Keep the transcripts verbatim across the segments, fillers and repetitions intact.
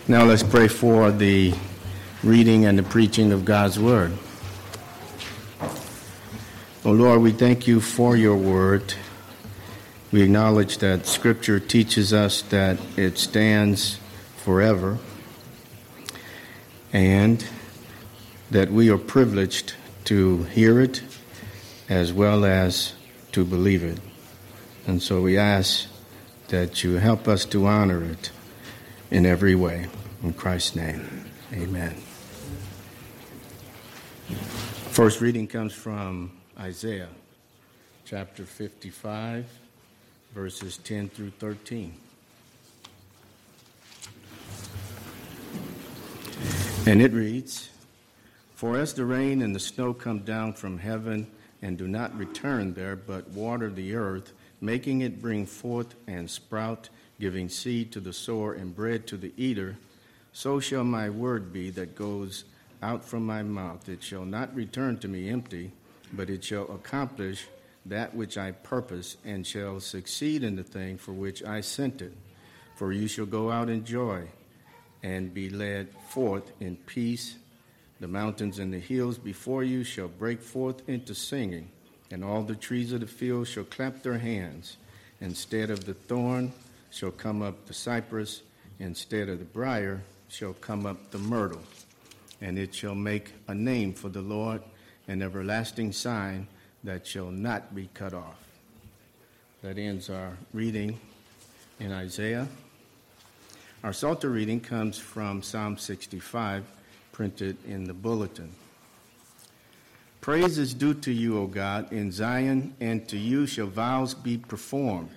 Now let's pray for the reading and the preaching of God's word. Oh Lord, we thank you for your word. We acknowledge that Scripture teaches us that it stands forever and that we are privileged to hear it as well as to believe it. And so we ask that you help us to honor it in every way. In Christ's name, amen. First reading comes from Isaiah chapter fifty-five, verses ten through thirteen. And it reads, "For as the rain and the snow come down from heaven and do not return there, but water the earth, making it bring forth and sprout, giving seed to the sower and bread to the eater, so shall my word be that goes out from my mouth. It shall not return to me empty, but it shall accomplish that which I purpose, and shall succeed in the thing for which I sent it. For you shall go out in joy, and be led forth in peace. The mountains and the hills before you shall break forth into singing, and all the trees of the field shall clap their hands. Instead of the thorn shall come up the cypress, instead of the briar shall come up the myrtle. And it shall make a name for the Lord, an everlasting sign that shall not be cut off." That ends our reading in Isaiah. Our Psalter reading comes from Psalm sixty-five, printed in the bulletin. "Praise is due to you, O God, in Zion, and to you shall vows be performed.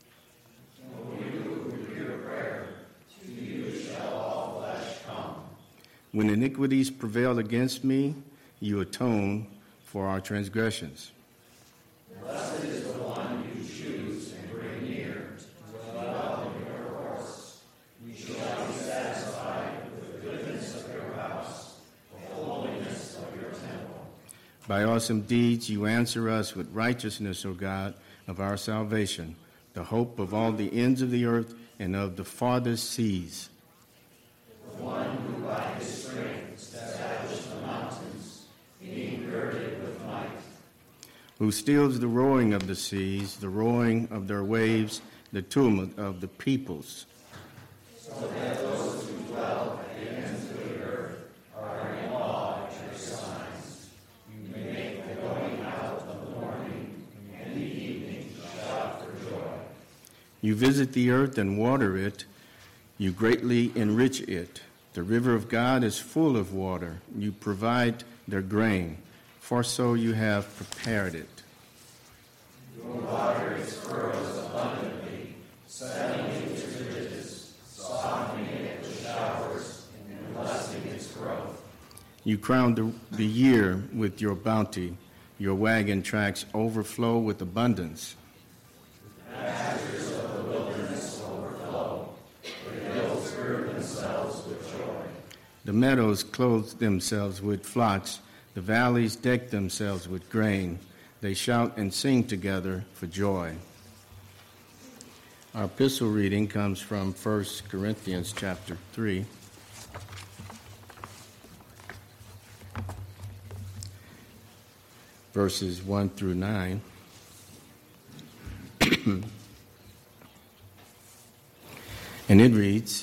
When iniquities prevail against me, you atone for our transgressions. Blessed is the one you choose and bring near to dwell in your courts. You shall be satisfied with the goodness of your house, the holiness of your temple. By awesome deeds you answer us with righteousness, O God, of our salvation, the hope of all the ends of the earth and of the farthest seas. The one who by his strength established the mountains, being girded with might. Who stills the roaring of the seas, the roaring of their waves, the tumult of the peoples. So that those who dwell at the ends of the earth are in awe at your signs. You make the going out of the morning and the evening shout for joy. You visit the earth and water it. You greatly enrich it. The river of God is full of water. You provide their grain, for so you have prepared it. Your water its furrows abundantly, settling its ridges, softening it with showers, and blessing its growth. You crown the, the year with your bounty. Your wagon tracks overflow with abundance. Pastures of the wilderness overflow. The hills gird themselves with joy. The meadows clothe themselves with flocks. The valleys deck themselves with grain. They shout and sing together for joy. Our epistle reading comes from First Corinthians chapter three. Verses one through nine. And it reads,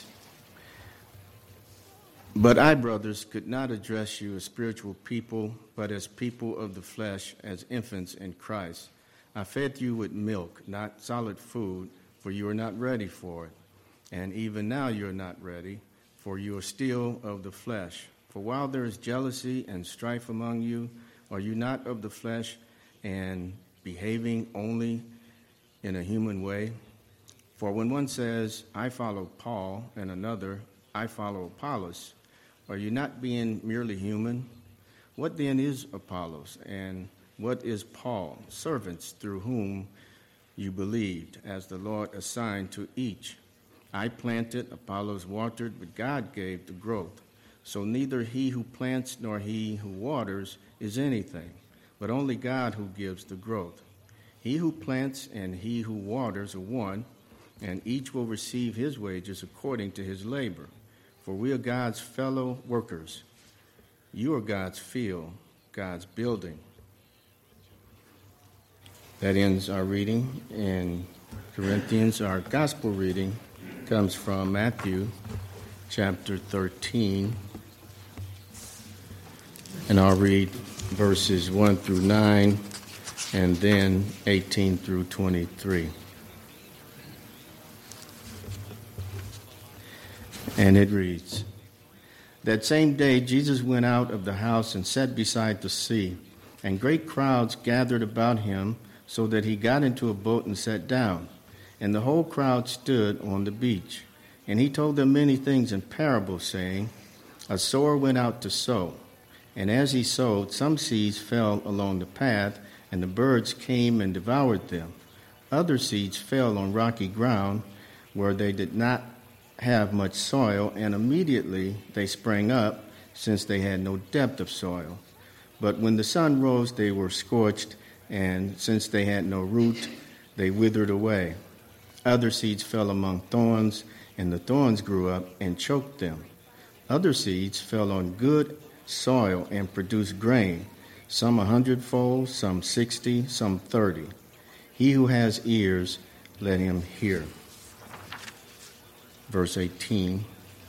"But I, brothers, could not address you as spiritual people, but as people of the flesh, as infants in Christ. I fed you with milk, not solid food, for you are not ready for it. And even now you are not ready, for you are still of the flesh. For while there is jealousy and strife among you, are you not of the flesh and behaving only in a human way? For when one says, 'I follow Paul,' and another, 'I follow Apollos,' are you not being merely human? What then is Apollos, and what is Paul? Servants through whom you believed, as the Lord assigned to each. I planted, Apollos watered, but God gave the growth. So neither he who plants nor he who waters is anything, but only God who gives the growth. He who plants and he who waters are one, and each will receive his wages according to his labor. for we are God's fellow workers. You are God's field, God's building. That ends our reading in Corinthians. Our gospel reading comes from Matthew chapter thirteen, and I'll read verses one through nine and then eighteen through twenty-three. And it reads, "That same day Jesus went out of the house and sat beside the sea, and great crowds gathered about him, so that he got into a boat and sat down. And the whole crowd stood on the beach. And he told them many things in parables, saying, A sower went out to sow. And as he sowed, some seeds fell along the path, and the birds came and devoured them. Other seeds fell on rocky ground, where they did not have much soil, and immediately they sprang up, since they had no depth of soil. But when the sun rose, they were scorched, and since they had no root, they withered away. Other seeds fell among thorns, and the thorns grew up and choked them. Other seeds fell on good soil and produced grain, some a hundredfold, some sixty, some thirty. He who has ears, let him hear." Verse eighteen.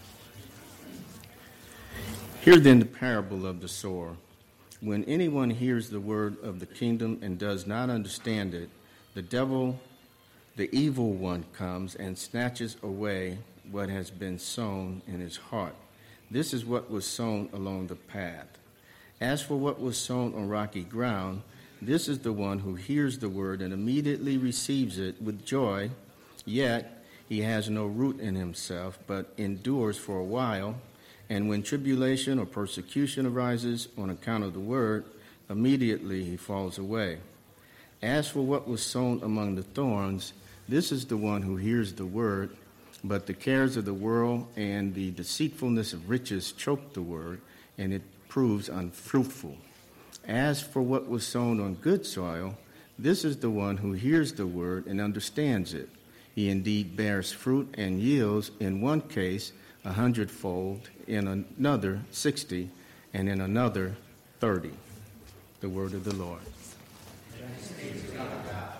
"Hear then the parable of the sower. When anyone hears the word of the kingdom and does not understand it, the devil, the evil one, comes and snatches away what has been sown in his heart. This is what was sown along the path. As for what was sown on rocky ground, this is the one who hears the word and immediately receives it with joy, yet he has no root in himself, but endures for a while. And when tribulation or persecution arises on account of the word, immediately he falls away. As for what was sown among the thorns, this is the one who hears the word, but the cares of the world and the deceitfulness of riches choke the word, and it proves unfruitful. As for what was sown on good soil, this is the one who hears the word and understands it. He indeed bears fruit and yields, in one case a hundredfold, in another sixty, and in another thirty." The word of the Lord. Thanks be to God.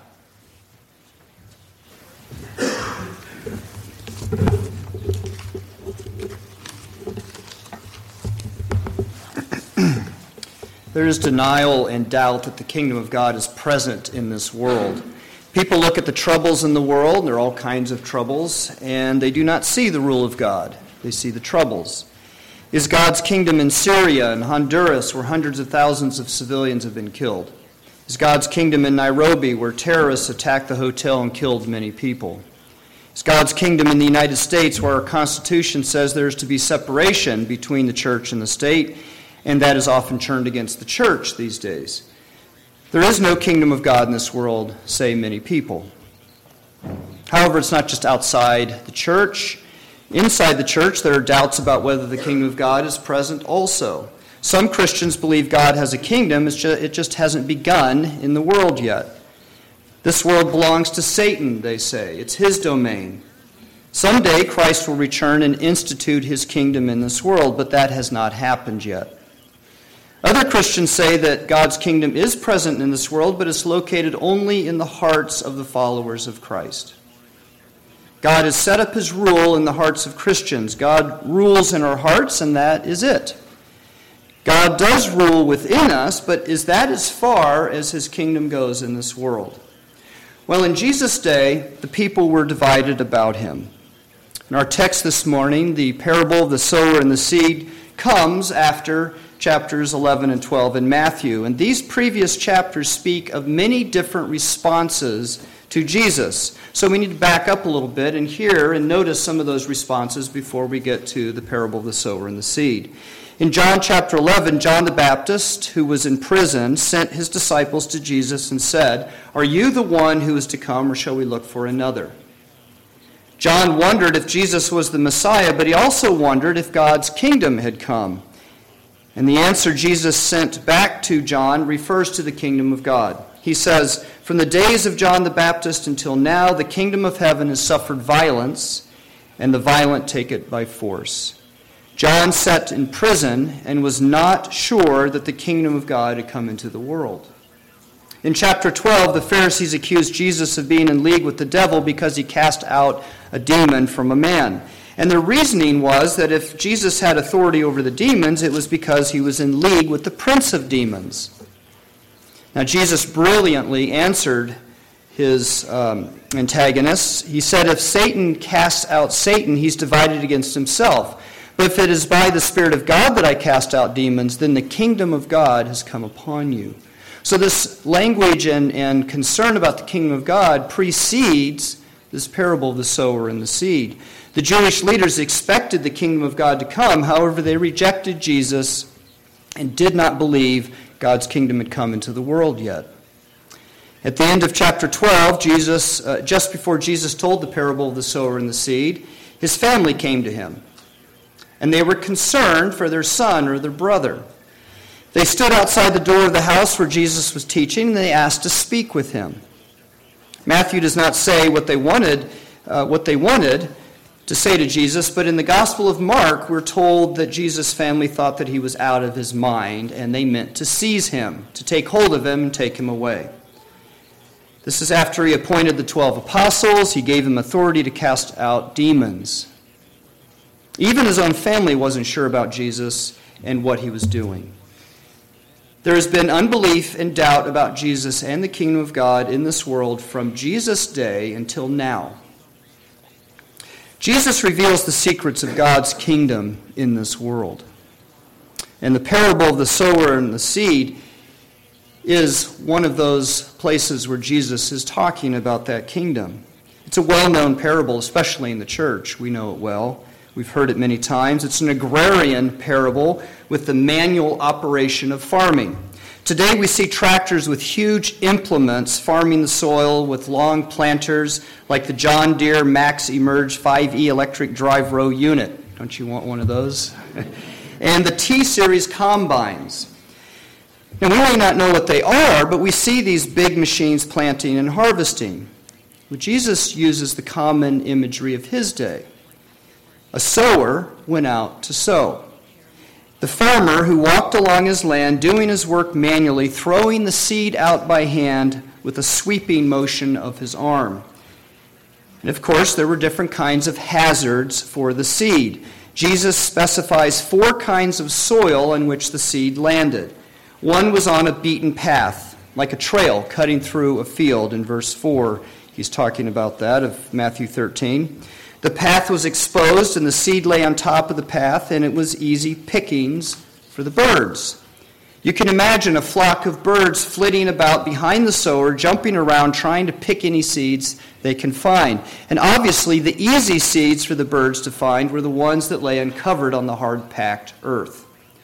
There is denial and doubt that the kingdom of God is present in this world. People look at the troubles in the world, and there are all kinds of troubles, and they do not see the rule of God. They see the troubles. Is God's kingdom in Syria and Honduras, where hundreds of thousands of civilians have been killed? Is God's kingdom in Nairobi, where terrorists attacked the hotel and killed many people? Is God's kingdom in the United States, where our Constitution says there is to be separation between the church and the state, and that is often turned against the church these days? There is no kingdom of God in this world, say many people. However, it's not just outside the church. Inside the church, there are doubts about whether the kingdom of God is present also. Some Christians believe God has a kingdom, it's just, it just hasn't begun in the world yet. This world belongs to Satan, they say. It's his domain. Someday, Christ will return and institute his kingdom in this world, but that has not happened yet. Other Christians say that God's kingdom is present in this world, but it's located only in the hearts of the followers of Christ. God has set up his rule in the hearts of Christians. God rules in our hearts, and that is it. God does rule within us, but is that as far as his kingdom goes in this world? Well, in Jesus' day, the people were divided about him. In our text this morning, the parable of the sower and the seed comes after chapters eleven and twelve in Matthew. And these previous chapters speak of many different responses to Jesus. So we need to back up a little bit and hear and notice some of those responses before we get to the parable of the sower and the seed. In John chapter eleven, John the Baptist, who was in prison, sent his disciples to Jesus and said, "Are you the one who is to come, or shall we look for another?" John wondered if Jesus was the Messiah, but he also wondered if God's kingdom had come. And the answer Jesus sent back to John refers to the kingdom of God. He says, "From the days of John the Baptist until now, the kingdom of heaven has suffered violence, and the violent take it by force." John sat in prison and was not sure that the kingdom of God had come into the world. In chapter twelve, the Pharisees accused Jesus of being in league with the devil because he cast out a demon from a man. And their reasoning was that if Jesus had authority over the demons, it was because he was in league with the prince of demons. Now, Jesus brilliantly answered his um, antagonists. He said, if Satan casts out Satan, he's divided against himself. But if it is by the Spirit of God that I cast out demons, then the kingdom of God has come upon you. So this language and, and concern about the kingdom of God precedes this parable of the sower and the seed. The Jewish leaders expected the kingdom of God to come. However, they rejected Jesus and did not believe God's kingdom had come into the world yet. At the end of chapter twelve, Jesus, uh, just before Jesus told the parable of the sower and the seed, his family came to him. And they were concerned for their son or their brother. They stood outside the door of the house where Jesus was teaching, and they asked to speak with him. Matthew does not say what they wanted, uh, what they wanted to say to Jesus, but in the Gospel of Mark, we're told that Jesus' family thought that he was out of his mind, and they meant to seize him, to take hold of him and take him away. This is after he appointed the twelve apostles. He gave them authority to cast out demons. Even his own family wasn't sure about Jesus and what he was doing. There has been unbelief and doubt about Jesus and the kingdom of God in this world from Jesus' day until now. Jesus reveals the secrets of God's kingdom in this world. And the parable of the sower and the seed is one of those places where Jesus is talking about that kingdom. It's a well-known parable, especially in the church. We know it well. We've heard it many times. It's an agrarian parable with the manual operation of farming. Today we see tractors with huge implements farming the soil with long planters like the John Deere Max Emerge five E electric drive row unit. Don't you want one of those? And the T-Series combines. Now, we may not know what they are, but we see these big machines planting and harvesting. Well, Jesus uses the common imagery of his day. A sower went out to sow. The farmer who walked along his land, doing his work manually, throwing the seed out by hand with a sweeping motion of his arm. And of course, there were different kinds of hazards for the seed. Jesus specifies four kinds of soil on which the seed landed. One was on a beaten path, like a trail cutting through a field. In verse four, he's talking about that of Matthew thirteen. The path was exposed, and the seed lay on top of the path, and it was easy pickings for the birds. You can imagine a flock of birds flitting about behind the sower, jumping around, trying to pick any seeds they can find. And obviously, the easy seeds for the birds to find were the ones that lay uncovered on the hard-packed earth.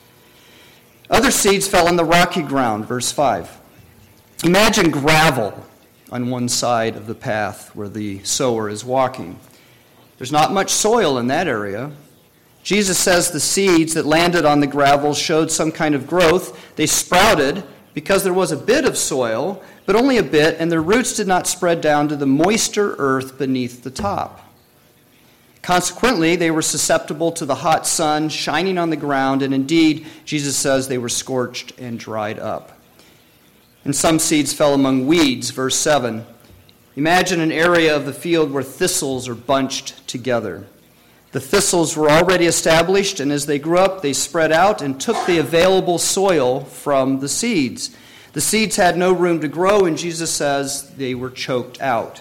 Other seeds fell on the rocky ground, verse five. Imagine gravel on one side of the path where the sower is walking. There's not much soil in that area. Jesus says the seeds that landed on the gravel showed some kind of growth. They sprouted because there was a bit of soil, but only a bit, and their roots did not spread down to the moister earth beneath the top. Consequently, they were susceptible to the hot sun shining on the ground, and indeed, Jesus says they were scorched and dried up. And some seeds fell among weeds, verse seven. Imagine an area of the field where thistles are bunched together. The thistles were already established, and as they grew up, they spread out and took the available soil from the seeds. The seeds had no room to grow, and Jesus says they were choked out.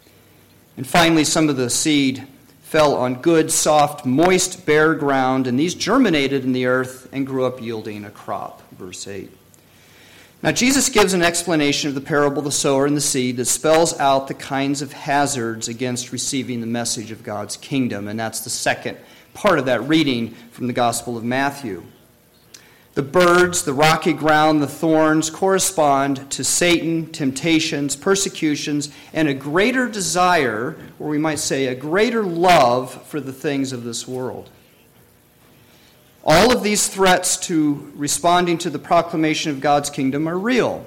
And finally, some of the seed fell on good, soft, moist, bare ground, and these germinated in the earth and grew up yielding a crop, verse eight. Now, Jesus gives an explanation of the parable of the sower and the seed that spells out the kinds of hazards against receiving the message of God's kingdom, and that's the second part of that reading from the Gospel of Matthew. The birds, the rocky ground, the thorns correspond to Satan, temptations, persecutions, and a greater desire, or we might say a greater love for the things of this world. All of these threats to responding to the proclamation of God's kingdom are real.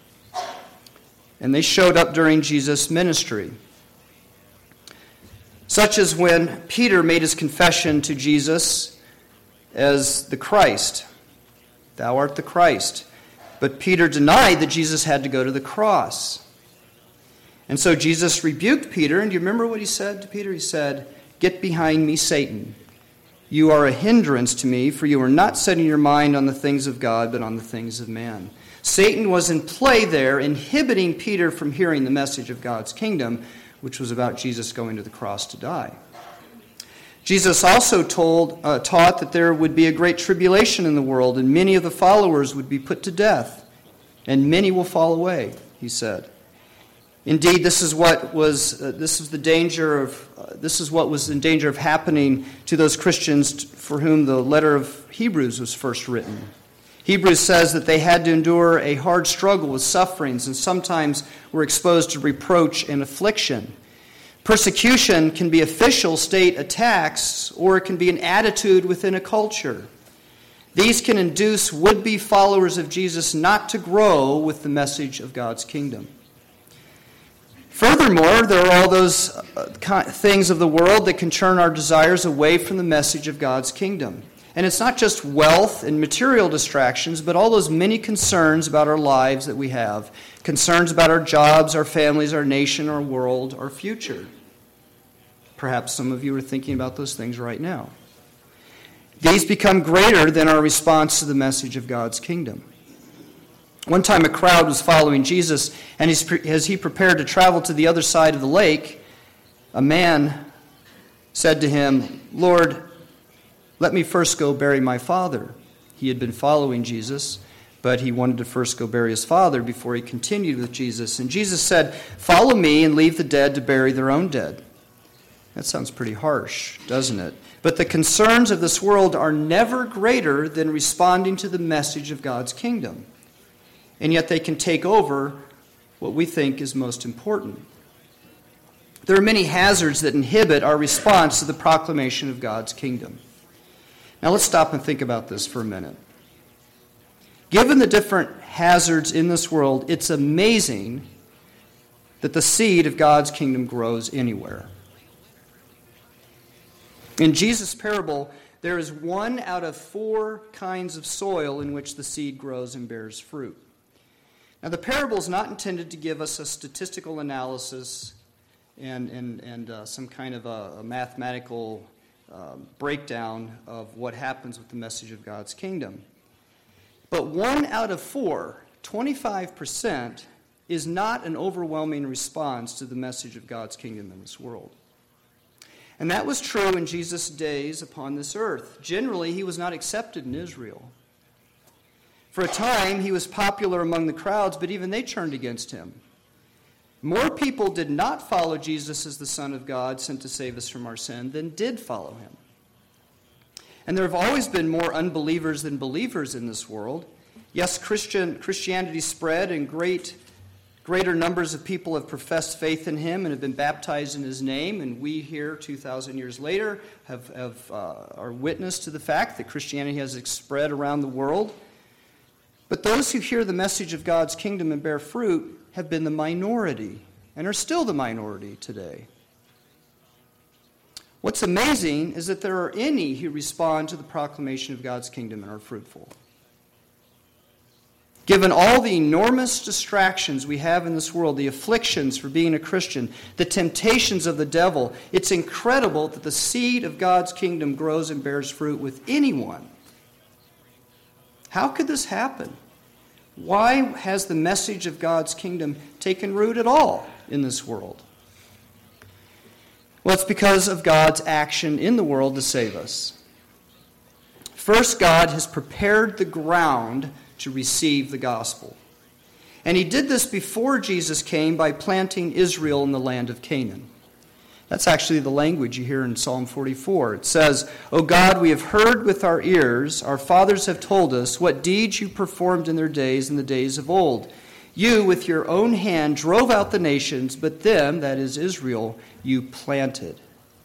And they showed up during Jesus' ministry. Such as when Peter made his confession to Jesus as the Christ. Thou art the Christ. But Peter denied that Jesus had to go to the cross. And so Jesus rebuked Peter, and do you remember what he said to Peter? He said, "Get behind me, Satan. You are a hindrance to me, for you are not setting your mind on the things of God, but on the things of man." Satan was in play there, inhibiting Peter from hearing the message of God's kingdom, which was about Jesus going to the cross to die. Jesus also told, uh, taught that there would be a great tribulation in the world, and many of the followers would be put to death, and many will fall away, he said. Indeed, this is what was uh, this is the danger of uh, this is what was in danger of happening to those Christians for whom the letter of Hebrews was first written. Hebrews says that they had to endure a hard struggle with sufferings, and sometimes were exposed to reproach and affliction. Persecution can be official state attacks, or it can be an attitude within a culture. These can induce would-be followers of Jesus not to grow with the message of God's kingdom. Furthermore, there are all those things of the world that can turn our desires away from the message of God's kingdom. And it's not just wealth and material distractions, but all those many concerns about our lives that we have. Concerns about our jobs, our families, our nation, our world, our future. Perhaps some of you are thinking about those things right now. These become greater than our response to the message of God's kingdom. One time a crowd was following Jesus, and as he prepared to travel to the other side of the lake, a man said to him, "Lord, let me first go bury my father." He had been following Jesus, but he wanted to first go bury his father before he continued with Jesus. And Jesus said, "Follow me and leave the dead to bury their own dead." That sounds pretty harsh, doesn't it? But the concerns of this world are never greater than responding to the message of God's kingdom. And yet they can take over what we think is most important. There are many hazards that inhibit our response to the proclamation of God's kingdom. Now let's stop and think about this for a minute. Given the different hazards in this world, it's amazing that the seed of God's kingdom grows anywhere. In Jesus' parable, there is one out of four kinds of soil in which the seed grows and bears fruit. Now, the parable is not intended to give us a statistical analysis and, and, and uh, some kind of a, a mathematical uh, breakdown of what happens with the message of God's kingdom. But one out of four, twenty-five percent, is not an overwhelming response to the message of God's kingdom in this world. And that was true in Jesus' days upon this earth. Generally, he was not accepted in Israel. For a time, he was popular among the crowds, but even they turned against him. More people did not follow Jesus as the Son of God sent to save us from our sin than did follow him. And there have always been more unbelievers than believers in this world. Yes, Christian Christianity spread, and great, greater numbers of people have professed faith in him and have been baptized in his name. And we here, two thousand years later, have, have uh, are witness to the fact that Christianity has spread around the world. But those who hear the message of God's kingdom and bear fruit have been the minority and are still the minority today. What's amazing is that there are any who respond to the proclamation of God's kingdom and are fruitful. Given all the enormous distractions we have in this world, the afflictions for being a Christian, the temptations of the devil, it's incredible that the seed of God's kingdom grows and bears fruit with anyone. How could this happen? Why has the message of God's kingdom taken root at all in this world? Well, it's because of God's action in the world to save us. First, God has prepared the ground to receive the gospel. And he did this before Jesus came by planting Israel in the land of Canaan. That's actually the language you hear in Psalm forty-four. It says, "O God, we have heard with our ears, our fathers have told us, what deeds you performed in their days, in the days of old. You, with your own hand, drove out the nations, but them," that is Israel, "you planted."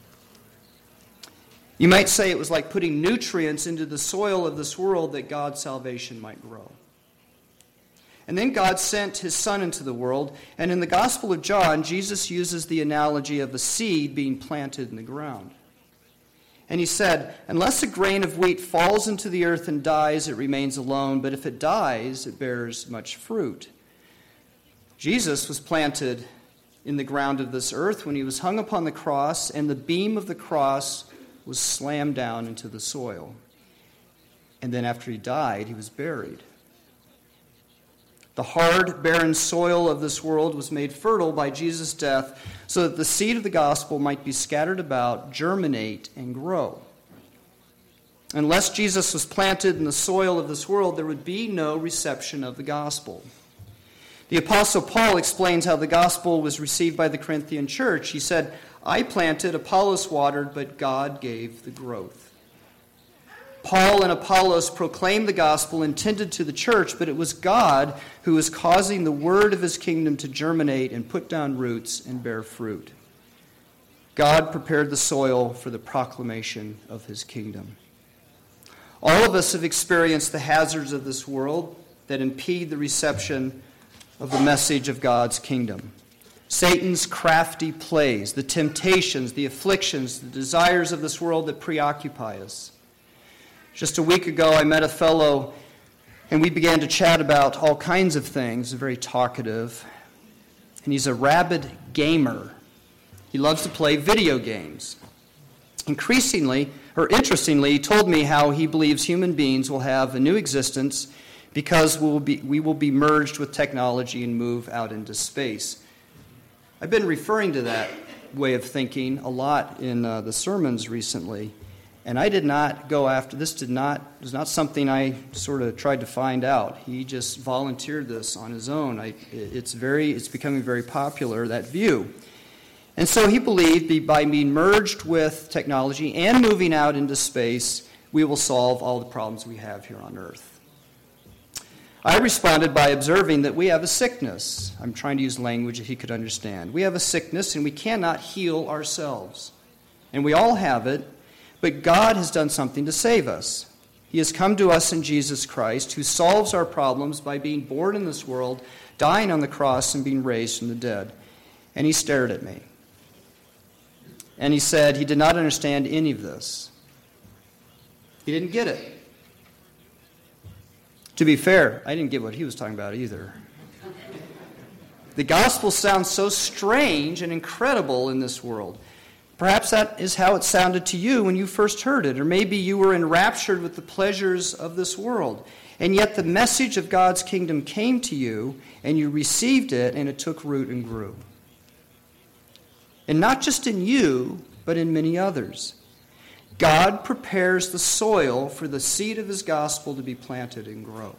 You might say it was like putting nutrients into the soil of this world that God's salvation might grow. And then God sent his Son into the world, and in the Gospel of John, Jesus uses the analogy of a seed being planted in the ground. And he said, unless a grain of wheat falls into the earth and dies, it remains alone, but if it dies, it bears much fruit. Jesus was planted in the ground of this earth when he was hung upon the cross, and the beam of the cross was slammed down into the soil. And then after he died, he was buried. The hard, barren soil of this world was made fertile by Jesus' death so that the seed of the gospel might be scattered about, germinate, and grow. Unless Jesus was planted in the soil of this world, there would be no reception of the gospel. The Apostle Paul explains how the gospel was received by the Corinthian church. He said, I planted, Apollos watered, but God gave the growth. Paul and Apollos proclaimed the gospel intended to the church, but it was God who was causing the word of his kingdom to germinate and put down roots and bear fruit. God prepared the soil for the proclamation of his kingdom. All of us have experienced the hazards of this world that impede the reception of the message of God's kingdom. Satan's crafty plays, the temptations, the afflictions, the desires of this world that preoccupy us. Just a week ago, I met a fellow, and we began to chat about all kinds of things, very talkative. And he's a rabid gamer. He loves to play video games. Increasingly, or interestingly, he told me how he believes human beings will have a new existence because we will be, we will be merged with technology and move out into space. I've been referring to that way of thinking a lot in uh, the sermons recently. And I did not go after, this did not, was not something I sort of tried to find out. He just volunteered this on his own. I, it's very, it's becoming very popular, that view. And so he believed by being merged with technology and moving out into space, we will solve all the problems we have here on earth. I responded by observing that we have a sickness. I'm trying to use language that he could understand. We have a sickness and we cannot heal ourselves. And we all have it. But God has done something to save us. He has come to us in Jesus Christ, who solves our problems by being born in this world, dying on the cross, and being raised from the dead. And he stared at me. And he said he did not understand any of this. He didn't get it. To be fair, I didn't get what he was talking about either. The gospel sounds so strange and incredible in this world. Perhaps that is how it sounded to you when you first heard it, or maybe you were enraptured with the pleasures of this world. And yet the message of God's kingdom came to you, and you received it, and it took root and grew. And not just in you, but in many others. God prepares the soil for the seed of his gospel to be planted and grow.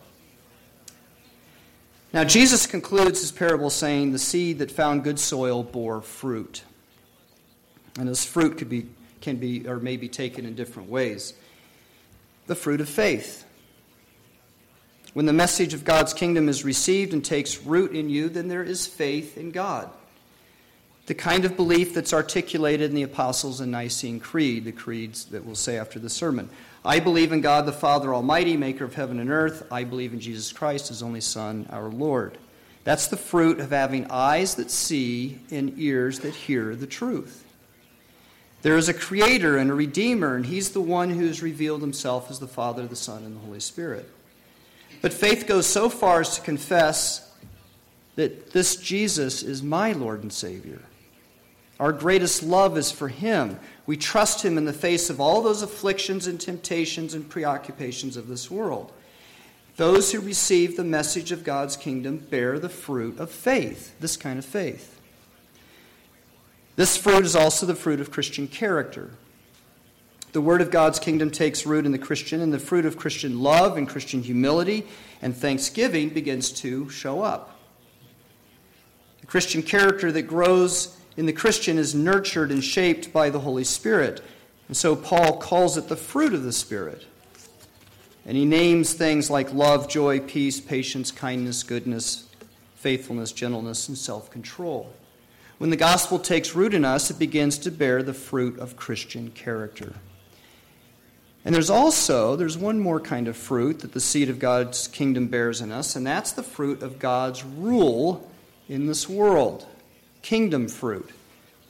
Now Jesus concludes his parable saying, the seed that found good soil bore fruit. And this fruit could be, can be, or may be taken in different ways. The fruit of faith. When the message of God's kingdom is received and takes root in you, then there is faith in God. The kind of belief that's articulated in the Apostles' and Nicene Creed, the creeds that we'll say after the sermon. I believe in God the Father Almighty, maker of heaven and earth. I believe in Jesus Christ, his only Son, our Lord. That's the fruit of having eyes that see and ears that hear the truth. There is a creator and a redeemer, and he's the one who has revealed himself as the Father, the Son, and the Holy Spirit. But faith goes so far as to confess that this Jesus is my Lord and Savior. Our greatest love is for him. We trust him in the face of all those afflictions and temptations and preoccupations of this world. Those who receive the message of God's kingdom bear the fruit of faith, this kind of faith. This fruit is also the fruit of Christian character. The word of God's kingdom takes root in the Christian, and the fruit of Christian love and Christian humility and thanksgiving begins to show up. The Christian character that grows in the Christian is nurtured and shaped by the Holy Spirit. And so Paul calls it the fruit of the Spirit. And he names things like love, joy, peace, patience, kindness, goodness, faithfulness, gentleness, and self-control. When the gospel takes root in us, it begins to bear the fruit of Christian character. And there's also, there's one more kind of fruit that the seed of God's kingdom bears in us, and that's the fruit of God's rule in this world. Kingdom fruit.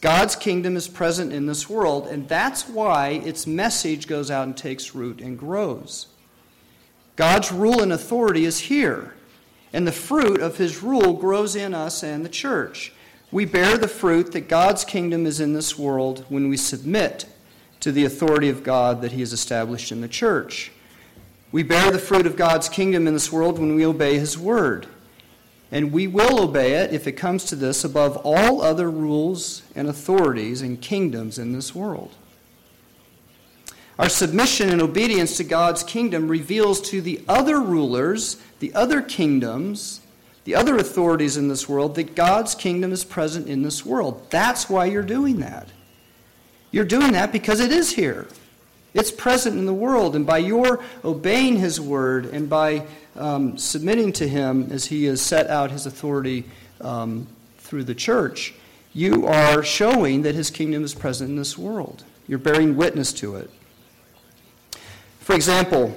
God's kingdom is present in this world, and that's why its message goes out and takes root and grows. God's rule and authority is here, and the fruit of his rule grows in us and the church. We bear the fruit that God's kingdom is in this world when we submit to the authority of God that he has established in the church. We bear the fruit of God's kingdom in this world when we obey his word. And we will obey it, if it comes to this, above all other rules and authorities and kingdoms in this world. Our submission and obedience to God's kingdom reveals to the other rulers, the other kingdoms, the other authorities in this world, that God's kingdom is present in this world. That's why you're doing that. You're doing that because it is here. It's present in the world, and by your obeying his word and by um, submitting to him as he has set out his authority um, through the church, you are showing that his kingdom is present in this world. You're bearing witness to it. For example,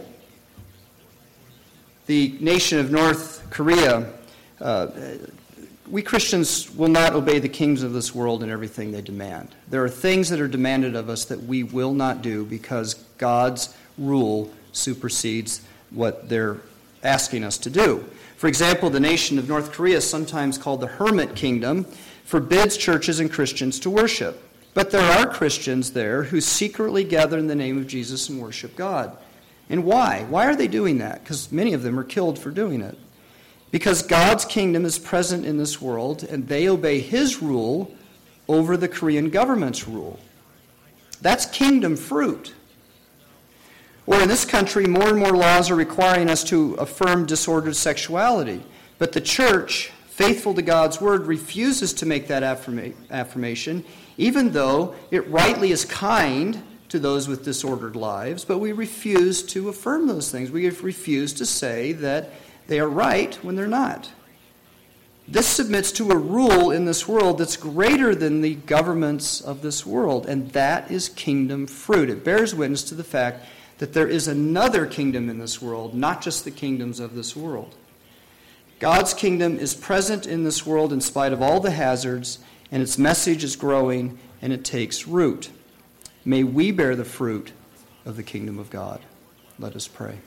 the nation of North Korea, uh, we Christians will not obey the kings of this world in everything they demand. There are things that are demanded of us that we will not do because God's rule supersedes what they're asking us to do. For example, the nation of North Korea, sometimes called the Hermit Kingdom, forbids churches and Christians to worship. But there are Christians there who secretly gather in the name of Jesus and worship God. And why? Why are they doing that? Because many of them are killed for doing it. Because God's kingdom is present in this world, and they obey his rule over the Korean government's rule. That's kingdom fruit. Or in this country, more and more laws are requiring us to affirm disordered sexuality. But the church, faithful to God's word, refuses to make that affirma- affirmation, even though it rightly is kind to those with disordered lives. But we refuse to affirm those things. We refuse to say that they are right when they're not. This submits to a rule in this world that's greater than the governments of this world, and that is kingdom fruit. It bears witness to the fact that there is another kingdom in this world, not just the kingdoms of this world. God's kingdom is present in this world in spite of all the hazards, and its message is growing, and it takes root. May we bear the fruit of the kingdom of God. Let us pray.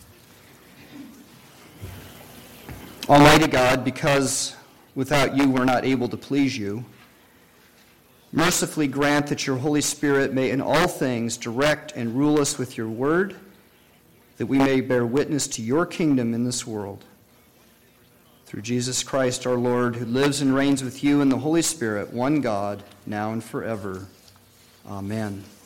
Almighty God, because without you we're not able to please you, mercifully grant that your Holy Spirit may in all things direct and rule us with your word, that we may bear witness to your kingdom in this world. Through Jesus Christ our Lord, who lives and reigns with you in the Holy Spirit, one God, now and forever. Amen.